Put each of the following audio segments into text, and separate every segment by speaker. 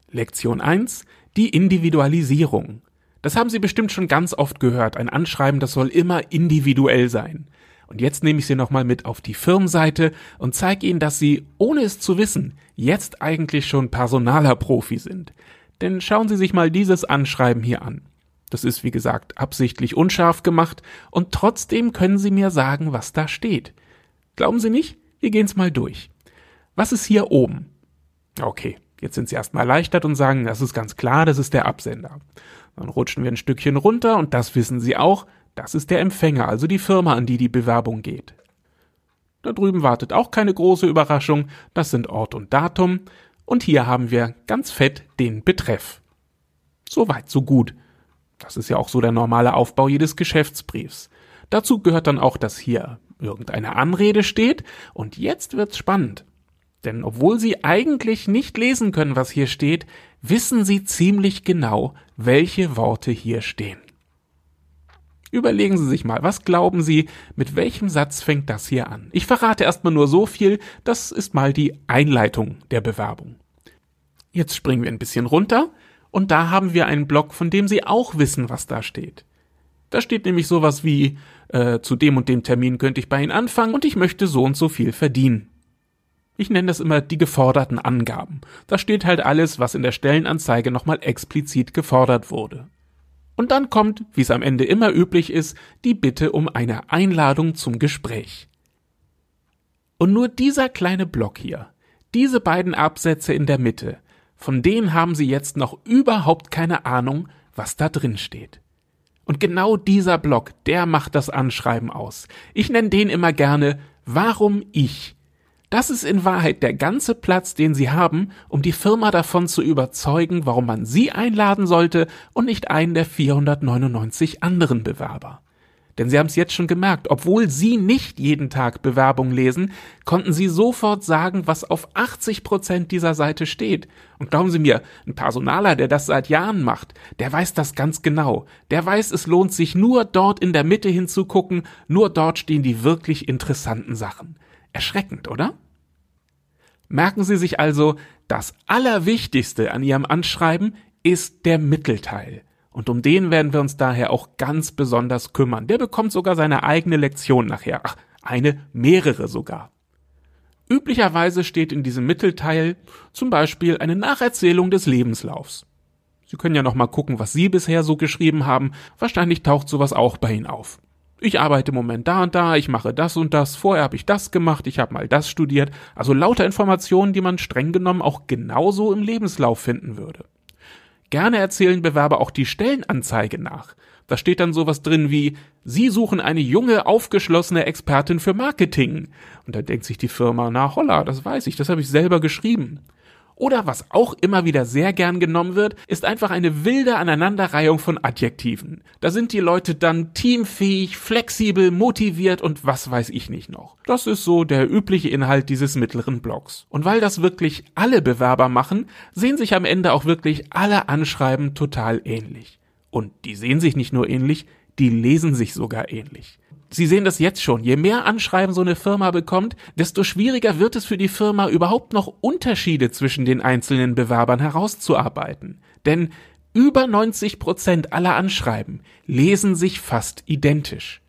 Speaker 1: Lektion 1: Die Individualisierung. Das haben Sie bestimmt schon ganz oft gehört. Ein Anschreiben, das soll immer individuell sein. Und jetzt nehme ich Sie nochmal mit auf die Firmenseite und zeige Ihnen, dass Sie, ohne es zu wissen, jetzt eigentlich schon personaler Profi sind. Denn schauen Sie sich mal dieses Anschreiben hier an. Das ist, wie gesagt, absichtlich unscharf gemacht und trotzdem können Sie mir sagen, was da steht. Glauben Sie nicht? Wir gehen's mal durch. Was ist hier oben? Okay, jetzt sind Sie erstmal erleichtert und sagen, das ist ganz klar, das ist der Absender. Dann rutschen wir ein Stückchen runter und das wissen Sie auch, das ist der Empfänger, also die Firma, an die die Bewerbung geht. Da drüben wartet auch keine große Überraschung, das sind Ort und Datum und hier haben wir ganz fett den Betreff. Soweit, so gut. Das ist ja auch so der normale Aufbau jedes Geschäftsbriefs. Dazu gehört dann auch, dass hier irgendeine Anrede steht und jetzt wird's spannend. Denn obwohl Sie eigentlich nicht lesen können, was hier steht, wissen Sie ziemlich genau, welche Worte hier stehen. Überlegen Sie sich mal, was glauben Sie, mit welchem Satz fängt das hier an? Ich verrate erstmal nur so viel, das ist mal die Einleitung der Bewerbung. Jetzt springen wir ein bisschen runter und da haben wir einen Block, von dem Sie auch wissen, was da steht. Da steht nämlich sowas wie, zu dem und dem Termin könnte ich bei Ihnen anfangen und ich möchte so und so viel verdienen. Ich nenne das immer die geforderten Angaben. Da steht halt alles, was in der Stellenanzeige nochmal explizit gefordert wurde. Und dann kommt, wie es am Ende immer üblich ist, die Bitte um eine Einladung zum Gespräch. Und nur dieser kleine Block hier, diese beiden Absätze in der Mitte, von denen haben Sie jetzt noch überhaupt keine Ahnung, was da drin steht. Und genau dieser Block, der macht das Anschreiben aus. Ich nenne den immer gerne Warum ich? Das ist in Wahrheit der ganze Platz, den Sie haben, um die Firma davon zu überzeugen, warum man Sie einladen sollte und nicht einen der 499 anderen Bewerber. Denn Sie haben es jetzt schon gemerkt, obwohl Sie nicht jeden Tag Bewerbungen lesen, konnten Sie sofort sagen, was auf 80% dieser Seite steht. Und glauben Sie mir, ein Personaler, der das seit Jahren macht, der weiß das ganz genau. Der weiß, es lohnt sich nur dort in der Mitte hinzugucken, nur dort stehen die wirklich interessanten Sachen. Erschreckend, oder? Merken Sie sich also, das Allerwichtigste an Ihrem Anschreiben ist der Mittelteil. Und um den werden wir uns daher auch ganz besonders kümmern. Der bekommt sogar seine eigene Lektion nachher. Mehrere sogar. Üblicherweise steht in diesem Mittelteil zum Beispiel eine Nacherzählung des Lebenslaufs. Sie können ja noch mal gucken, was Sie bisher so geschrieben haben. Wahrscheinlich taucht sowas auch bei Ihnen auf. Ich arbeite im Moment da und da, ich mache das und das, vorher habe ich das gemacht, ich habe mal das studiert. Also lauter Informationen, die man streng genommen auch genauso im Lebenslauf finden würde. Gerne erzählen Bewerber auch die Stellenanzeige nach. Da steht dann sowas drin wie, Sie suchen eine junge, aufgeschlossene Expertin für Marketing. Und da denkt sich die Firma, na holla, das weiß ich, das habe ich selber geschrieben. Oder was auch immer wieder sehr gern genommen wird, ist einfach eine wilde Aneinanderreihung von Adjektiven. Da sind die Leute dann teamfähig, flexibel, motiviert und was weiß ich nicht noch. Das ist so der übliche Inhalt dieses mittleren Blocks. Und weil das wirklich alle Bewerber machen, sehen sich am Ende auch wirklich alle Anschreiben total ähnlich. Und die sehen sich nicht nur ähnlich, die lesen sich sogar ähnlich. Sie sehen das jetzt schon, je mehr Anschreiben so eine Firma bekommt, desto schwieriger wird es für die Firma überhaupt noch Unterschiede zwischen den einzelnen Bewerbern herauszuarbeiten. Denn über 90% aller Anschreiben lesen sich fast identisch.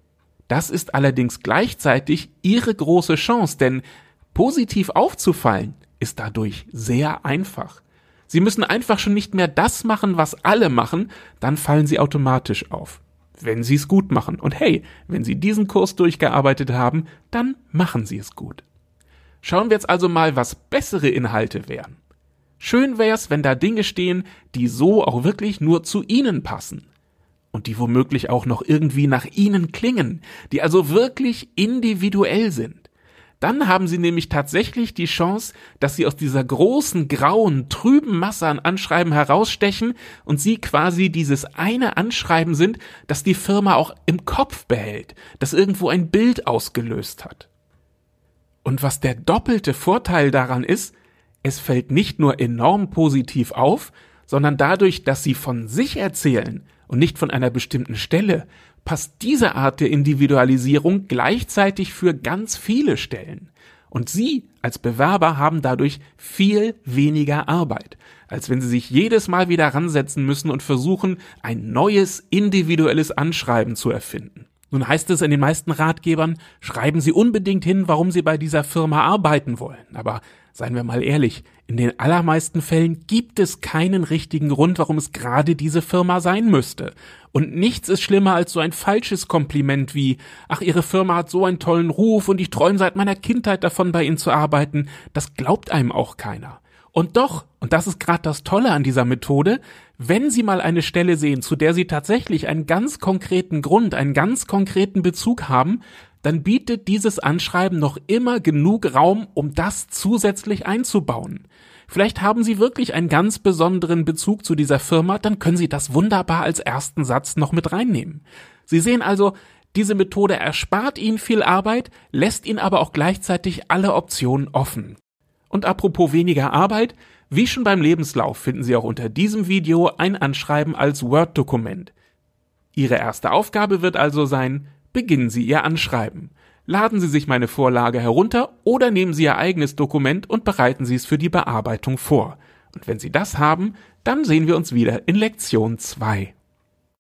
Speaker 1: Das ist allerdings gleichzeitig Ihre große Chance, denn positiv aufzufallen ist dadurch sehr einfach. Sie müssen einfach schon nicht mehr das machen, was alle machen, dann fallen Sie automatisch auf. Wenn Sie es gut machen. Und hey, wenn Sie diesen Kurs durchgearbeitet haben, dann machen Sie es gut. Schauen wir jetzt also mal, was bessere Inhalte wären. Schön wär's, wenn da Dinge stehen, die so auch wirklich nur zu Ihnen passen. Und die womöglich auch noch irgendwie nach Ihnen klingen, die also wirklich individuell sind. Dann haben Sie nämlich tatsächlich die Chance, dass Sie aus dieser großen, grauen, trüben Masse an Anschreiben herausstechen und Sie quasi dieses eine Anschreiben sind, das die Firma auch im Kopf behält, das irgendwo ein Bild ausgelöst hat. Und was der doppelte Vorteil daran ist, es fällt nicht nur enorm positiv auf, sondern dadurch, dass Sie von sich erzählen und nicht von einer bestimmten Stelle, passt diese Art der Individualisierung gleichzeitig für ganz viele Stellen. Und Sie als Bewerber haben dadurch viel weniger Arbeit. als wenn Sie sich jedes Mal wieder ransetzen müssen und versuchen, ein neues, individuelles Anschreiben zu erfinden. Nun heißt es in den meisten Ratgebern, schreiben Sie unbedingt hin, warum Sie bei dieser Firma arbeiten wollen. Aber seien wir mal ehrlich, in den allermeisten Fällen gibt es keinen richtigen Grund, warum es gerade diese Firma sein müsste. Und nichts ist schlimmer als so ein falsches Kompliment wie, ach, Ihre Firma hat so einen tollen Ruf und ich träume seit meiner Kindheit davon, bei Ihnen zu arbeiten. Das glaubt einem auch keiner. Und doch, und das ist gerade das Tolle an dieser Methode, wenn Sie mal eine Stelle sehen, zu der Sie tatsächlich einen ganz konkreten Grund, einen ganz konkreten Bezug haben, dann bietet dieses Anschreiben noch immer genug Raum, um das zusätzlich einzubauen. Vielleicht haben Sie wirklich einen ganz besonderen Bezug zu dieser Firma, dann können Sie das wunderbar als ersten Satz noch mit reinnehmen. Sie sehen also, diese Methode erspart Ihnen viel Arbeit, lässt Ihnen aber auch gleichzeitig alle Optionen offen. Und apropos weniger Arbeit, wie schon beim Lebenslauf finden Sie auch unter diesem Video ein Anschreiben als Word-Dokument. Ihre erste Aufgabe wird also sein, beginnen Sie Ihr Anschreiben. Laden Sie sich meine Vorlage herunter oder nehmen Sie Ihr eigenes Dokument und bereiten Sie es für die Bearbeitung vor. Und wenn Sie das haben, dann sehen wir uns wieder in Lektion 2.